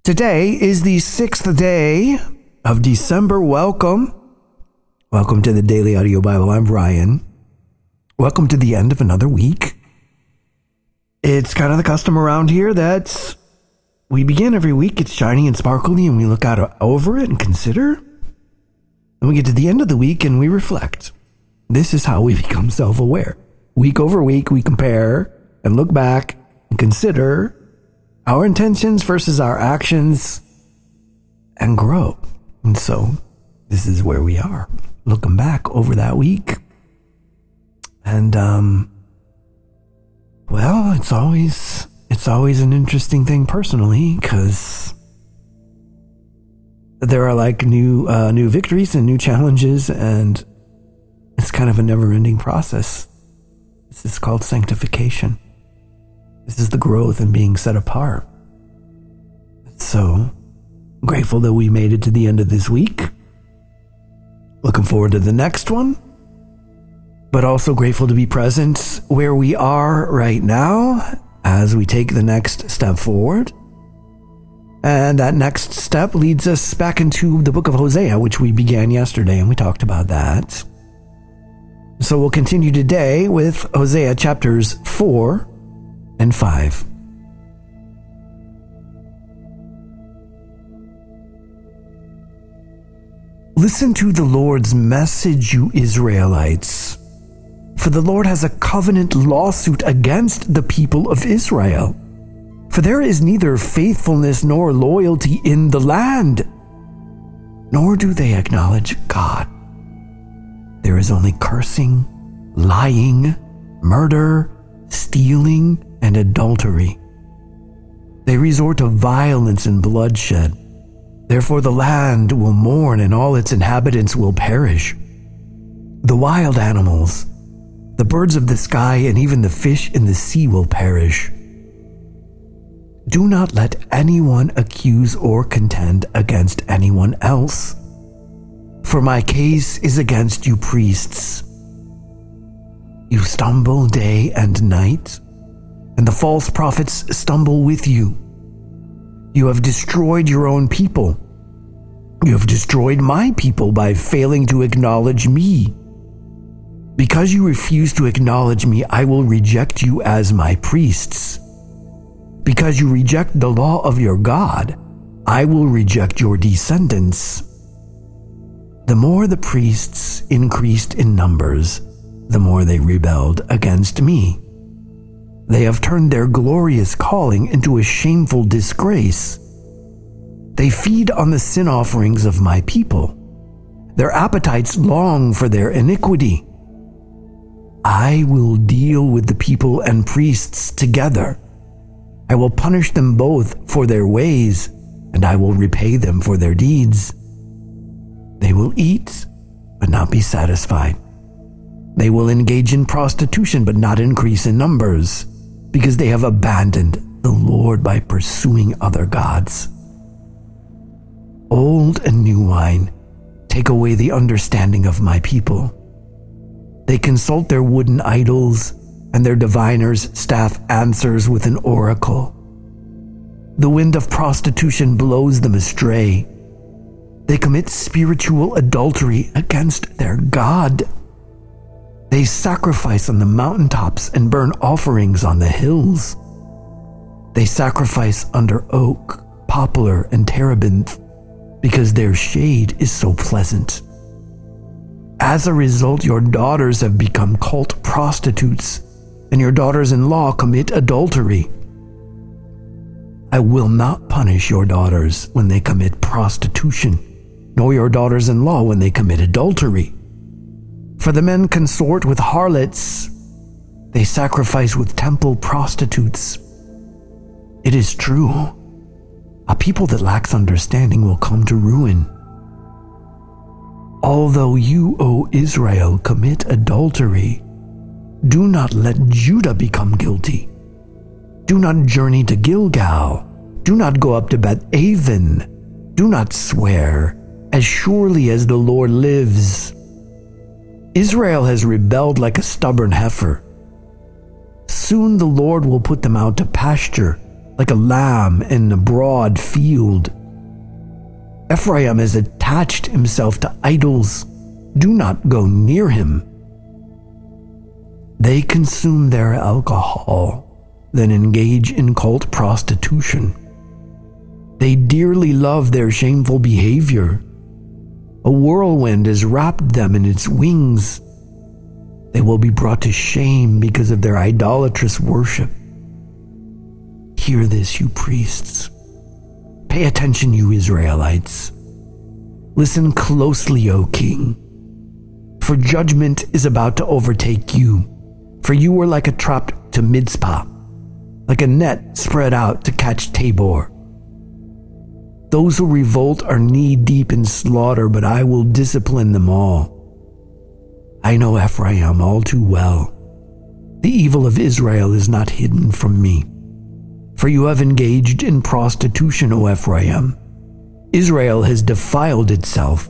Today is the 6th day of December. Welcome to the Daily Audio Bible. I'm Brian. Welcome to the end of another week. It's kind of the custom around here that we begin every week. It's shiny and sparkly, and we look out over it and consider. And we get to the end of the week and we reflect. This is how we become self-aware. Week over week, we compare and look back and consider our intentions versus our actions and grow. And so this is where we are, looking back over that week. And, well, it's always an interesting thing personally, because there are like new victories and new challenges, and it's kind of a never-ending process. This is called sanctification. This is the growth and being set apart. So grateful that we made it to the end of this week. Looking forward to the next one. But also grateful to be present where we are right now as we take the next step forward. And that next step leads us back into the book of Hosea, which we began yesterday, and we talked about that. So we'll continue today with Hosea chapters 4 and 5. Listen to the Lord's message, you Israelites. For the Lord has a covenant lawsuit against the people of Israel. For there is neither faithfulness nor loyalty in the land, nor do they acknowledge God. There is only cursing, lying, murder, stealing, and adultery. They resort to violence and bloodshed. Therefore the land will mourn and all its inhabitants will perish. The wild animals, the birds of the sky, and even the fish in the sea will perish. Do not let anyone accuse or contend against anyone else, for my case is against you priests. You stumble day and night, and the false prophets stumble with you. You have destroyed your own people. You have destroyed my people by failing to acknowledge me. Because you refuse to acknowledge me, I will reject you as my priests. Because you reject the law of your God, I will reject your descendants. The more the priests increased in numbers, the more they rebelled against me. They have turned their glorious calling into a shameful disgrace. They feed on the sin offerings of my people. Their appetites long for their iniquity. I will deal with the people and priests together. I will punish them both for their ways, and I will repay them for their deeds. They will eat, but not be satisfied. They will engage in prostitution, but not increase in numbers, because they have abandoned the Lord by pursuing other gods. Old and new wine take away the understanding of my people. They consult their wooden idols, and their diviner's staff answers with an oracle. The wind of prostitution blows them astray. They commit spiritual adultery against their God. They sacrifice on the mountaintops and burn offerings on the hills. They sacrifice under oak, poplar, and terebinth because their shade is so pleasant. As a result, your daughters have become cult prostitutes, and your daughters-in-law commit adultery. I will not punish your daughters when they commit prostitution, nor your daughters-in-law when they commit adultery. For the men consort with harlots, they sacrifice with temple prostitutes. It is true, a people that lacks understanding will come to ruin. Although you, O Israel, commit adultery, do not let Judah become guilty. Do not journey to Gilgal. Do not go up to Beth-aven. Do not swear, as surely as the Lord lives. Israel has rebelled like a stubborn heifer. Soon the Lord will put them out to pasture like a lamb in a broad field. Ephraim has attached himself to idols. Do not go near him. They consume their alcohol, then engage in cult prostitution. They dearly love their shameful behavior. A whirlwind has wrapped them in its wings. They will be brought to shame because of their idolatrous worship. Hear this, you priests. Pay attention, you Israelites. Listen closely, O king. For judgment is about to overtake you. For you were like a trap to Mizpah, like a net spread out to catch Tabor. Those who revolt are knee-deep in slaughter, but I will discipline them all. I know Ephraim all too well. The evil of Israel is not hidden from me. For you have engaged in prostitution, O Ephraim. Israel has defiled itself.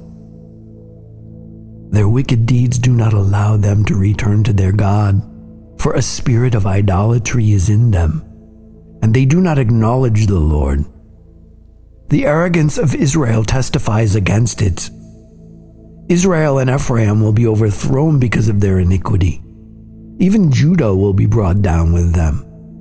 Their wicked deeds do not allow them to return to their God, for a spirit of idolatry is in them, and they do not acknowledge the Lord. The arrogance of Israel testifies against it. Israel and Ephraim will be overthrown because of their iniquity. Even Judah will be brought down with them.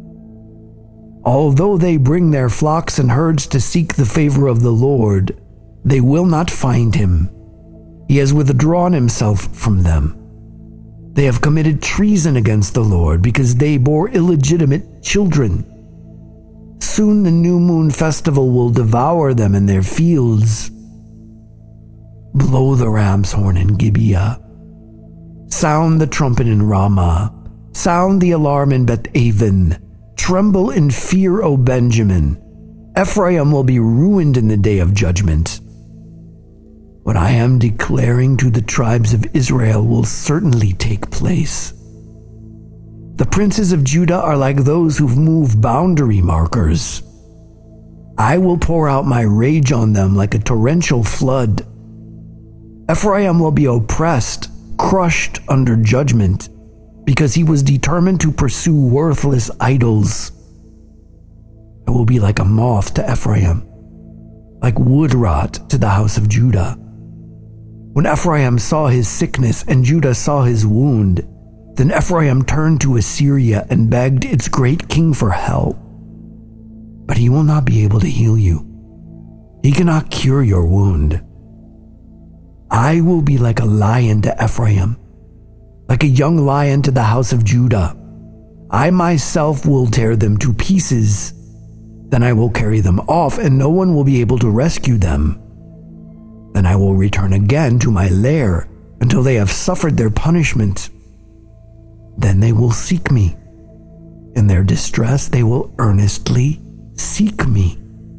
Although they bring their flocks and herds to seek the favor of the Lord, they will not find him. He has withdrawn himself from them. They have committed treason against the Lord because they bore illegitimate children. Soon the new moon festival will devour them in their fields. Blow the ram's horn in Gibeah. Sound the trumpet in Ramah. Sound the alarm in Beth-aven. Tremble in fear, O Benjamin. Ephraim will be ruined in the day of judgment. What I am declaring to the tribes of Israel will certainly take place. The princes of Judah are like those who've moved boundary markers. I will pour out my rage on them like a torrential flood. Ephraim will be oppressed, crushed under judgment, because he was determined to pursue worthless idols. I will be like a moth to Ephraim, like wood rot to the house of Judah. When Ephraim saw his sickness and Judah saw his wound, then Ephraim turned to Assyria and begged its great king for help. But he will not be able to heal you. He cannot cure your wound. I will be like a lion to Ephraim, like a young lion to the house of Judah. I myself will tear them to pieces. Then I will carry them off, and no one will be able to rescue them. Then I will return again to my lair until they have suffered their punishment. Then they will seek me. In their distress, they will earnestly seek me.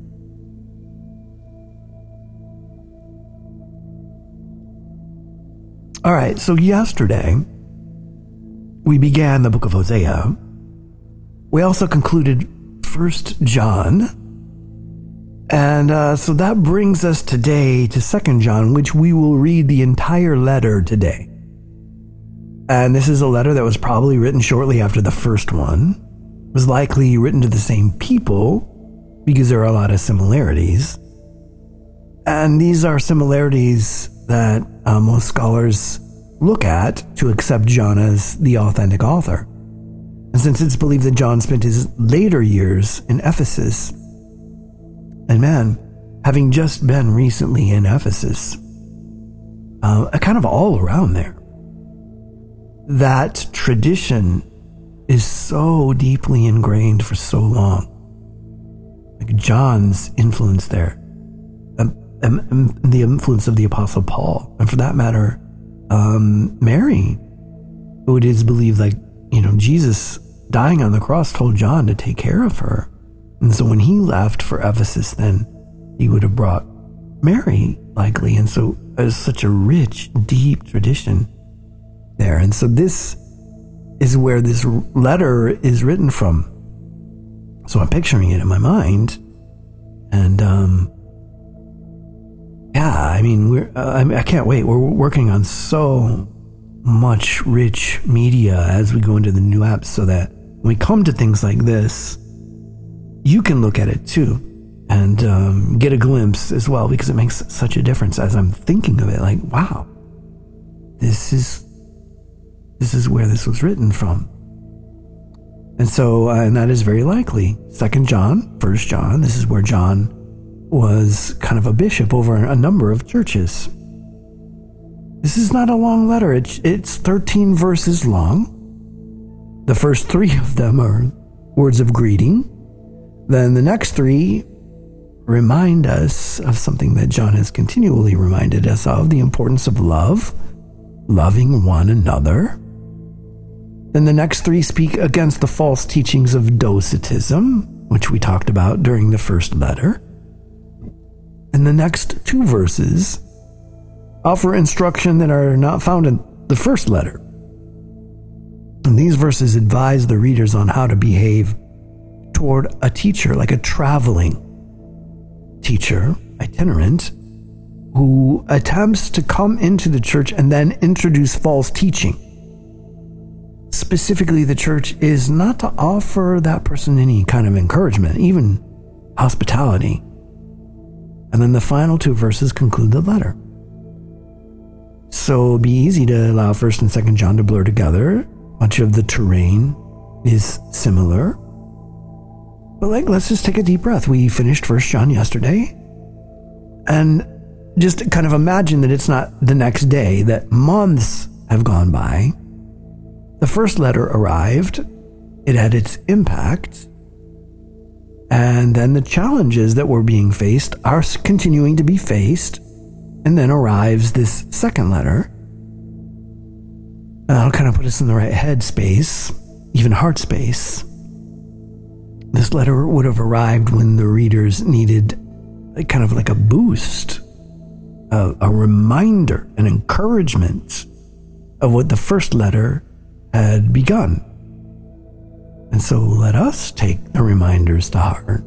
All right, so yesterday, we began the book of Hosea. We also concluded 1 John. And so that brings us today to 2 John, which we will read the entire letter today. And this is a letter that was probably written shortly after the first one. It was likely written to the same people because there are a lot of similarities. And these are similarities that most scholars look at to accept John as the authentic author. And since it's believed that John spent his later years in Ephesus, and man, having just been recently in Ephesus, kind of all around there, that tradition is so deeply ingrained for so long. Like John's influence there, and the influence of the Apostle Paul, and for that matter, Mary, who it is believed, like, Jesus dying on the cross told John to take care of her. And so when he left for Ephesus, then he would have brought Mary, likely. And so there's such a rich, deep tradition there. And so this is where this letter is written from. So I'm picturing it in my mind. And, I can't wait. We're working on so much rich media as we go into the new apps so that when we come to things like this, you can look at it too and get a glimpse as well, because it makes such a difference as I'm thinking of it. Like, wow, this is where this was written from. And so, and that is very likely 2 John, 1 John. This is where John was kind of a bishop over a number of churches. This is not a long letter. It's 13 verses long. The first 3 of them are words of greeting. Then the next 3 remind us of something that John has continually reminded us of, the importance of love, loving one another. Then the next 3 speak against the false teachings of Docetism, which we talked about during the first letter. And the next 2 verses offer instruction that are not found in the first letter. And these verses advise the readers on how to behave toward a teacher, like a traveling teacher, itinerant, who attempts to come into the church and then introduce false teaching. Specifically, the church is not to offer that person any kind of encouragement, even hospitality. And then the final 2 verses conclude the letter. So it'd be easy to allow 1 and 2 John to blur together. Much of the terrain is similar. But let's just take a deep breath. We finished 1 John yesterday. And just kind of imagine that it's not the next day, that months have gone by. The first letter arrived. It had its impact. And then the challenges that were being faced are continuing to be faced. And then arrives this second letter. That'll kind of put us in the right head space, even heart space. This letter would have arrived when the readers needed kind of like a boost, a reminder, an encouragement of what the first letter had begun. And so let us take the reminders to heart.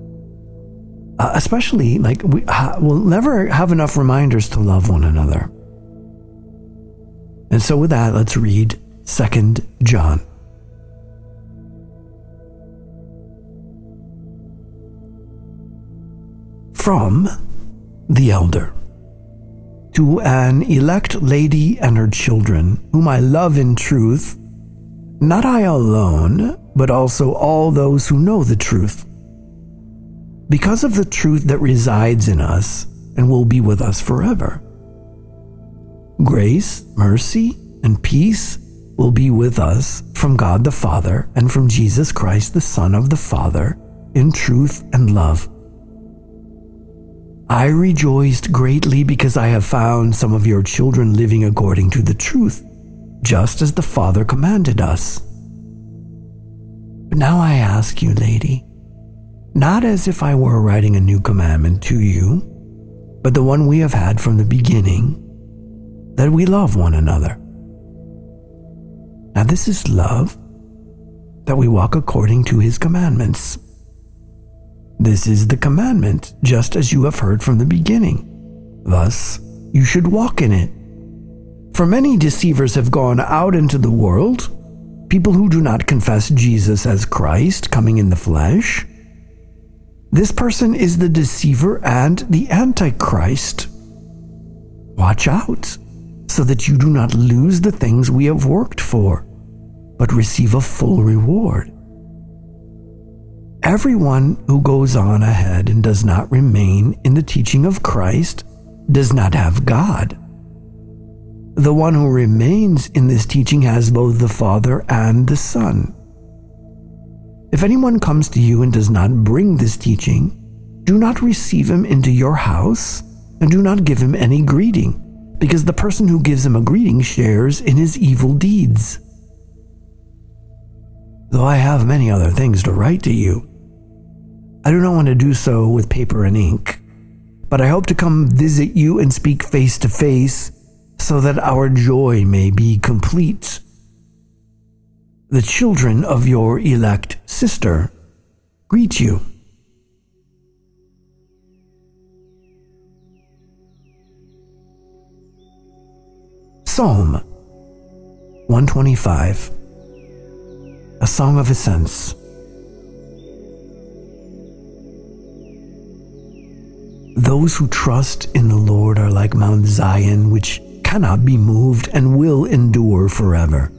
Especially, we'll never have enough reminders to love one another. And so with that, let's read 2 John. From the elder, to an elect lady and her children, whom I love in truth, not I alone, but also all those who know the truth, because of the truth that resides in us and will be with us forever. Grace, mercy, and peace will be with us from God the Father and from Jesus Christ, the Son of the Father, in truth and love. I rejoiced greatly because I have found some of your children living according to the truth, just as the Father commanded us. But now I ask you, lady, not as if I were writing a new commandment to you, but the one we have had from the beginning, that we love one another. Now this is love, that we walk according to his commandments. This is the commandment, just as you have heard from the beginning. Thus, you should walk in it. For many deceivers have gone out into the world, people who do not confess Jesus as Christ coming in the flesh. This person is the deceiver and the Antichrist. Watch out, so that you do not lose the things we have worked for, but receive a full reward. Everyone who goes on ahead and does not remain in the teaching of Christ does not have God. The one who remains in this teaching has both the Father and the Son. If anyone comes to you and does not bring this teaching, do not receive him into your house and do not give him any greeting, because the person who gives him a greeting shares in his evil deeds. Though I have many other things to write to you, I do not want to do so with paper and ink, but I hope to come visit you and speak face to face, so that our joy may be complete. The children of your elect sister greet you. Psalm 125, a song of ascents. Those who trust in the Lord are like Mount Zion, which cannot be moved and will endure forever.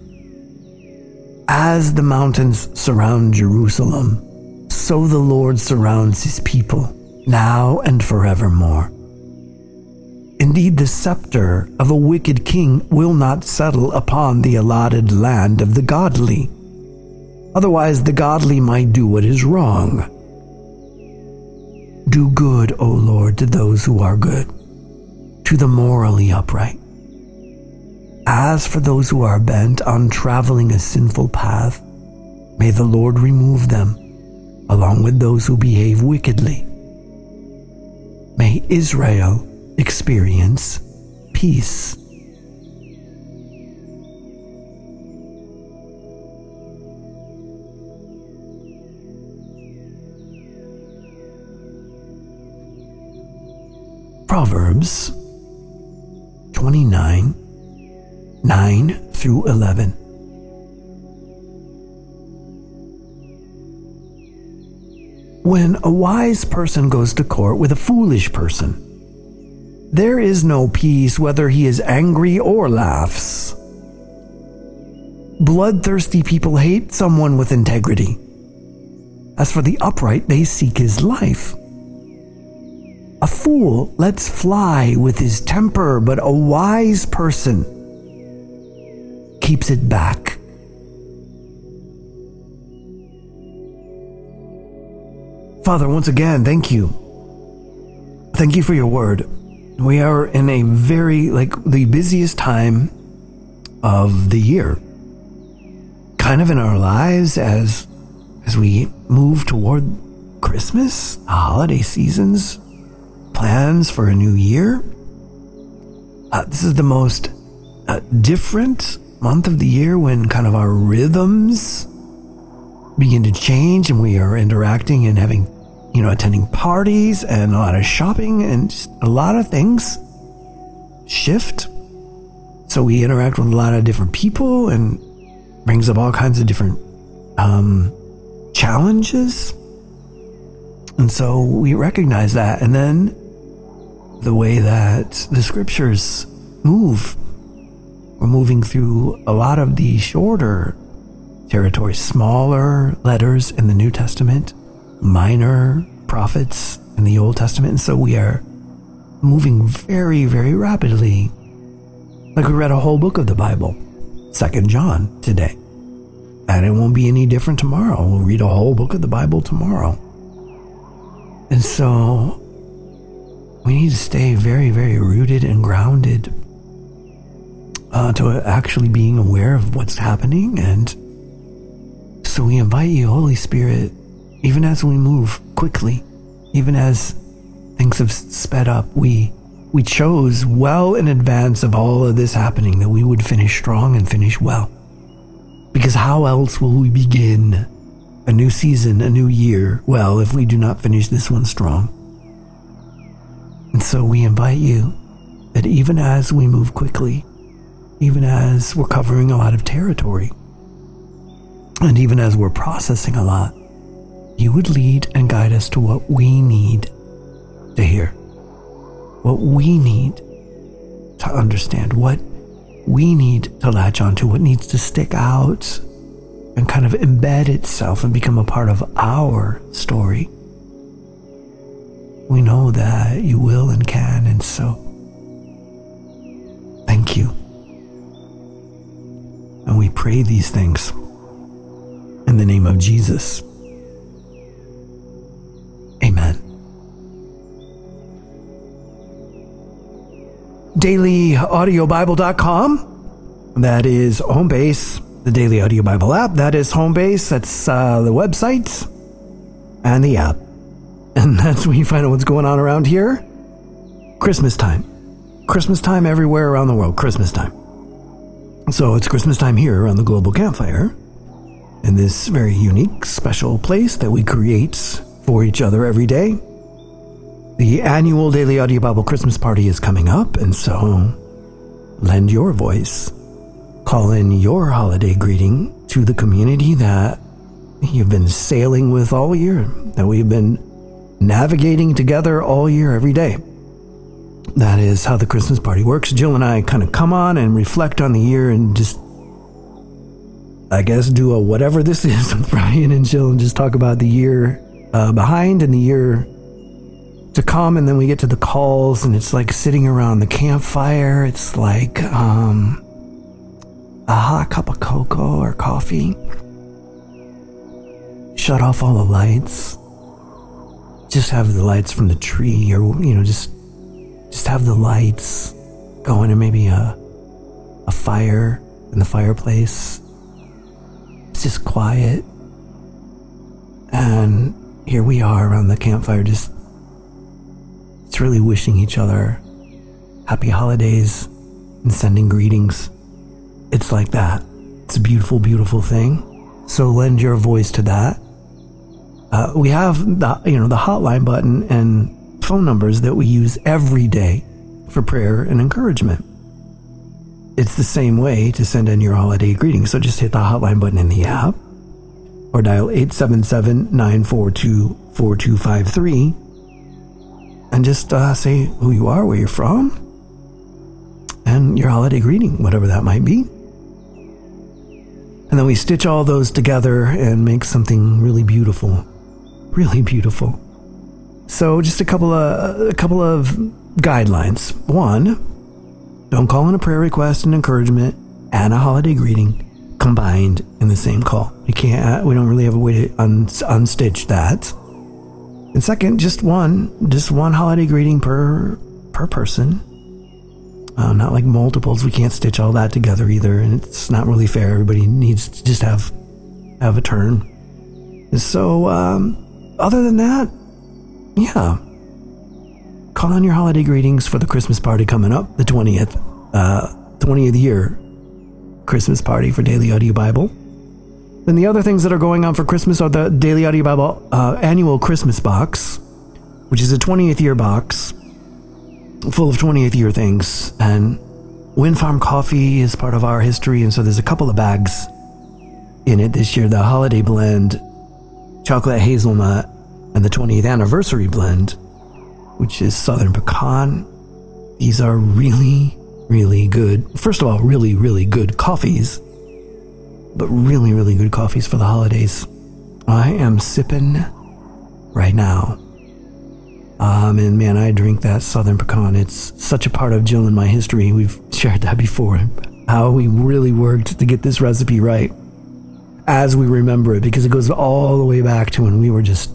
As the mountains surround Jerusalem, so the Lord surrounds his people, now and forevermore. Indeed, the scepter of a wicked king will not settle upon the allotted land of the godly. Otherwise, the godly might do what is wrong. Do good, O Lord, to those who are good, to the morally upright. As for those who are bent on traveling a sinful path, may the Lord remove them, along with those who behave wickedly. May Israel experience peace. Proverbs 29, 9 through 11. When a wise person goes to court with a foolish person, there is no peace whether he is angry or laughs. Bloodthirsty people hate someone with integrity. As for the upright, they seek his life. A fool lets fly with his temper, but a wise person keeps it back. Father, once again, thank you. Thank you for your word. We are in a very, the busiest time of the year. Kind of in our lives as we move toward Christmas, the holiday seasons, plans for a new year. This is the most different month of the year when kind of our rhythms begin to change and we are interacting and having, attending parties and a lot of shopping and just a lot of things shift. So we interact with a lot of different people and brings up all kinds of different challenges. And so we recognize that. And then the way that the scriptures move, we're moving through a lot of the shorter territory, smaller letters in the New Testament, minor prophets in the Old Testament. And so we are moving very, very rapidly. Like we read a whole book of the Bible, 2 John today. And it won't be any different tomorrow. We'll read a whole book of the Bible tomorrow. And so we need to stay very, very rooted and grounded to actually being aware of what's happening. And so we invite you, Holy Spirit, even as we move quickly, even as things have sped up, we chose well in advance of all of this happening that we would finish strong and finish well. Because how else will we begin a new season, a new year, well, if we do not finish this one strong? And so we invite you that even as we move quickly, even as we're covering a lot of territory, and even as we're processing a lot, you would lead and guide us to what we need to hear, what we need to understand, what we need to latch onto, what needs to stick out and kind of embed itself and become a part of our story. We know that you will and can, and so thank you. And we pray these things in the name of Jesus. Amen. DailyAudioBible.com. That is home base. The Daily Audio Bible app. That is home base. That's the website and the app. And that's where you find out what's going on around here. Christmas time. Christmas time everywhere around the world. Christmas time. So it's Christmas time here on the Global Campfire, in this very unique, special place that we create for each other every day. The annual Daily Audio Bible Christmas party is coming up, and so lend your voice. Call in your holiday greeting to the community that you've been sailing with all year, that we've been navigating together all year, every day. That is how the Christmas party works. Jill and I kind of come on and reflect on the year and just, I guess, do a whatever this is with Brian and Jill and just talk about the year behind and the year to come. And then we get to the calls and it's like sitting around the campfire. It's like a hot cup of cocoa or coffee. Shut off all the lights. Just have the lights from the tree, or just have the lights going, and maybe a fire in the fireplace. It's just quiet, and here we are around the campfire, just really wishing each other happy holidays and sending greetings. It's like that. It's a beautiful, beautiful thing. So lend your voice to that. We have the hotline button and phone numbers that we use every day for prayer and encouragement. It's the same way to send in your holiday greetings. So just hit the hotline button in the app or dial 877-942-4253 and just say who you are, where you're from, and your holiday greeting, whatever that might be. And then we stitch all those together and make something really beautiful. Really beautiful. So just a couple of guidelines. One, don't call in a prayer request, an encouragement, and a holiday greeting combined in the same call. We don't really have a way to unstitch that. And second, just one holiday greeting per person. Not like multiples. We can't stitch all that together either, and it's not really fair. Everybody needs to just have a turn. So, other than that, yeah. Call on your holiday greetings for the Christmas party coming up, the 20th year Christmas party for Daily Audio Bible. Then the other things that are going on for Christmas are the Daily Audio Bible annual Christmas box, which is a 20th year box full of 20th year things. And Wind Farm Coffee is part of our history, and so there's a couple of bags in it this year. The holiday blend, chocolate hazelnut, and the 20th anniversary blend, which is Southern Pecan. These are really, really good. First of all, really, really good coffees, but really, really good coffees for the holidays. I am sipping right now. And man, I drink that Southern Pecan. It's such a part of Jill and my history. We've shared that before. How we really worked to get this recipe right as we remember it, because it goes all the way back to when we were just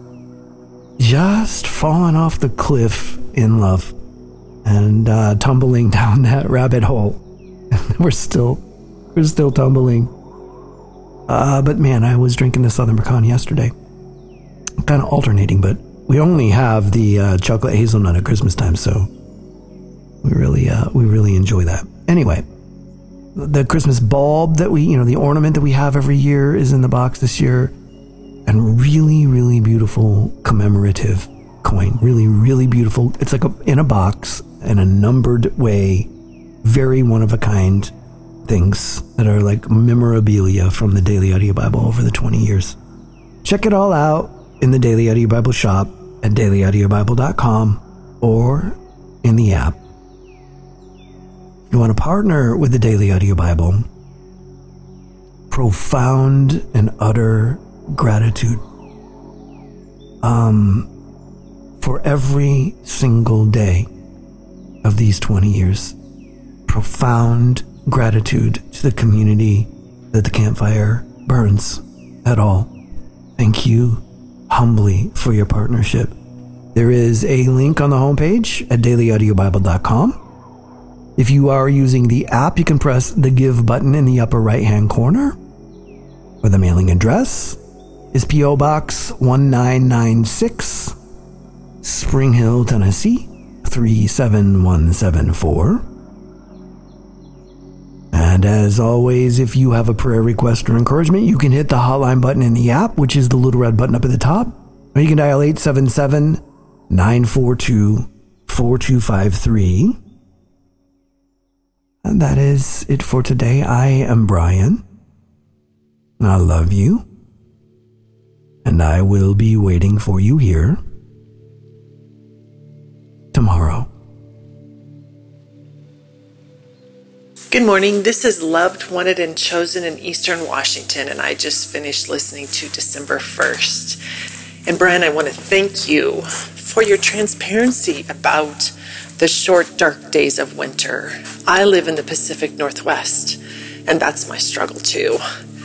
falling off the cliff in love and tumbling down that rabbit hole. we're still tumbling. But man, I was drinking the Southern Pecan yesterday. Kind of alternating, but we only have the chocolate hazelnut at Christmas time, so we really enjoy that. Anyway, the Christmas bulb that the ornament that we have every year is in the box this year, and really, really beautiful commemorative coin. Really, really beautiful. It's like in a box in a numbered way, very one of a kind things that are like memorabilia from the Daily Audio Bible over the 20 years. Check it all out in the Daily Audio Bible shop at dailyaudiobible.com or in the app. If you want to partner with the Daily Audio Bible, profound and utter gratitude for every single day of these 20 years. Profound gratitude to the community that the campfire burns at all. Thank you humbly for your partnership. There is a link on the homepage at dailyaudiobible.com. If you are using the app, you can press the Give button in the upper right-hand corner, where the mailing address is P.O. Box 1996, Spring Hill, Tennessee 37174. And as always, if you have a prayer request or encouragement, you can hit the hotline button in the app, which is the little red button up at the top, or you can dial 877-942-4253. And that is it for today. I am Brian. I love you. And I will be waiting for you here tomorrow. Good morning. This is Loved, Wanted, and Chosen in Eastern Washington, and I just finished listening to December 1st. And Brian, I want to thank you for your transparency about the short, dark days of winter. I live in the Pacific Northwest, and that's my struggle too.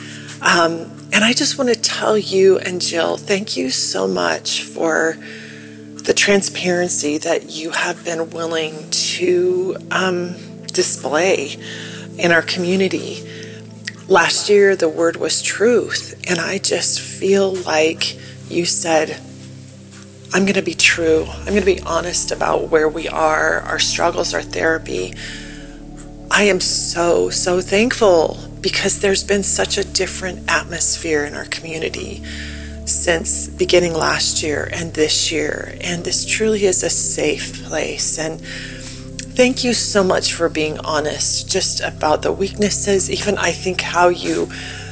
And I just want to tell you and Jill, thank you so much for the transparency that you have been willing to display in our community. Last year, the word was truth, and I just feel like you said, I'm going to be true. I'm going to be honest about where we are, our struggles, our therapy. I am so, so thankful because there's been such a different atmosphere in our community since beginning last year and this year. And this truly is a safe place. And thank you so much for being honest just about the weaknesses, even I think how you,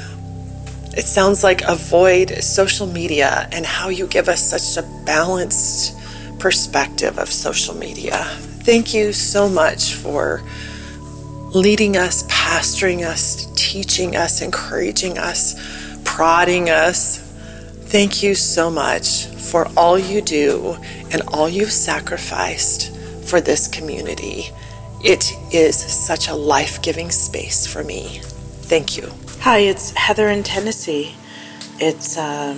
it sounds like, avoid social media and how you give us such a balanced perspective of social media. Thank you so much for leading us, pastoring us, teaching us, encouraging us, prodding us. Thank you so much for all you do and all you've sacrificed for this community. It is such a life-giving space for me. Thank you. Hi, it's Heather in Tennessee. It's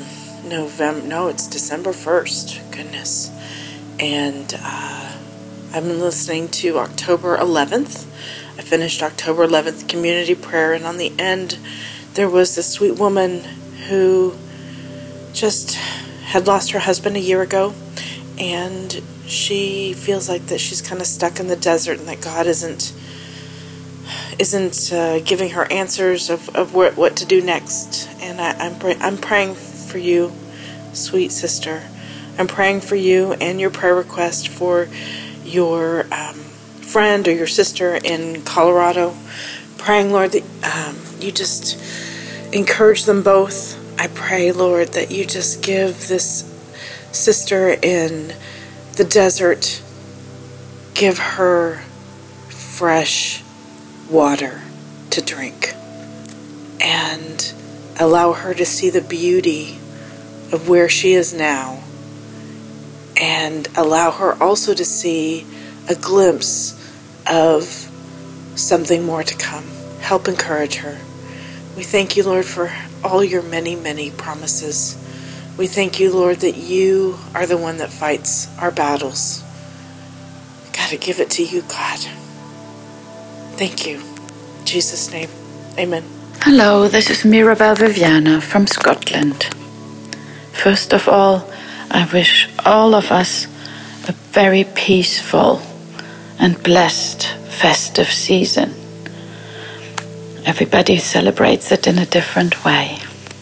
it's December 1st, goodness. And I've been listening to October 11th. I finished October 11th community prayer, and on the end, there was this sweet woman who just had lost her husband a year ago, and she feels like that she's kind of stuck in the desert and that God isn't giving her answers of what to do next. And I'm praying for you, sweet sister. I'm praying for you and your prayer request for your friend or your sister in Colorado. Praying, Lord, that you just encourage them both. I pray, Lord, that you just give this sister in the desert, give her fresh water to drink and allow her to see the beauty of where she is now, and allow her also to see a glimpse of something more to come. Help encourage her. We thank you, Lord, for all your many, many promises. We thank you, Lord, that you are the one that fights our battles. Gotta give it to you, God. Thank you. In Jesus' name, amen. Hello, this is Mirabelle Viviana from Scotland. First of all, I wish all of us a very peaceful and blessed festive season. Everybody celebrates it in a different way.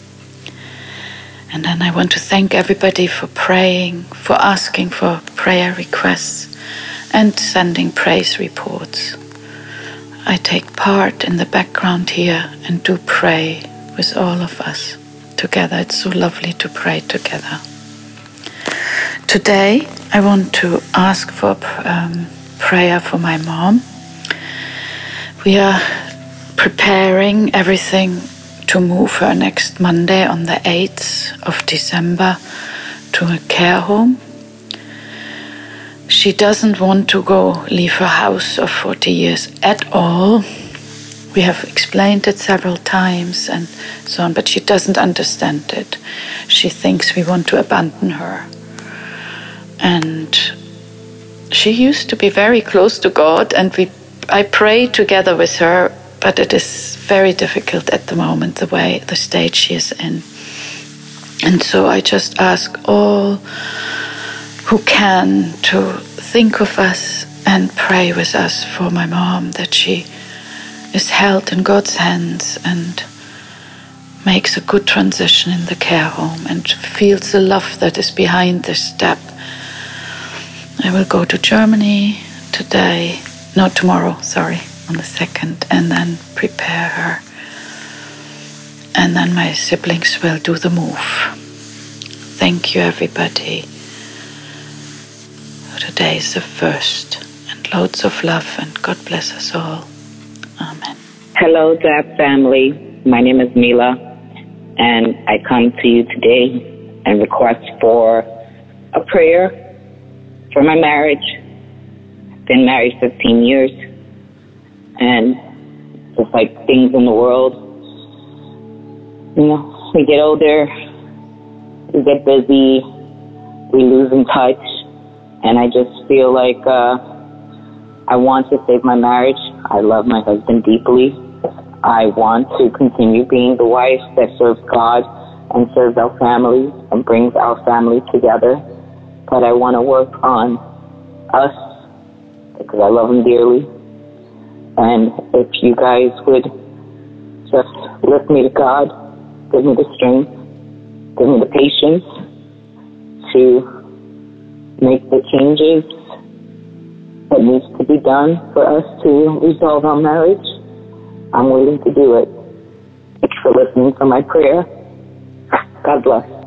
And then I want to thank everybody for praying, for asking for prayer requests, and sending praise reports. I take part in the background here and do pray with all of us together. It's so lovely to pray together. Today, I want to ask for prayer for my mom. We are preparing everything to move her next Monday on the 8th of December to a care home. She doesn't want to leave her house of 40 years at all. We have explained it several times and so on, but she doesn't understand it. She thinks we want to abandon her. And she used to be very close to God, and I pray together with her, but it is very difficult at the moment, the stage she is in. And so I just ask all who can to think of us and pray with us for my mom, that she is held in God's hands and makes a good transition in the care home and feels the love that is behind this step. I will go to Germany tomorrow, on the 2nd, and then prepare her. And then my siblings will do the move. Thank you, everybody, today is the first. And loads of love, and God bless us all. Amen. Hello, Dab family. My name is Mila, and I come to you today and request for a prayer for my marriage. I've been married 15 years, and just like things in the world, we get older, we get busy, we lose in touch, and I just feel like I want to save my marriage. I love my husband deeply. I want to continue being the wife that serves God and serves our family and brings our family together. But I want to work on us because I love him dearly. And if you guys would just lift me to God, give me the strength, give me the patience to make the changes that needs to be done for us to resolve our marriage, I'm willing to do it. Thanks for listening for my prayer. God bless.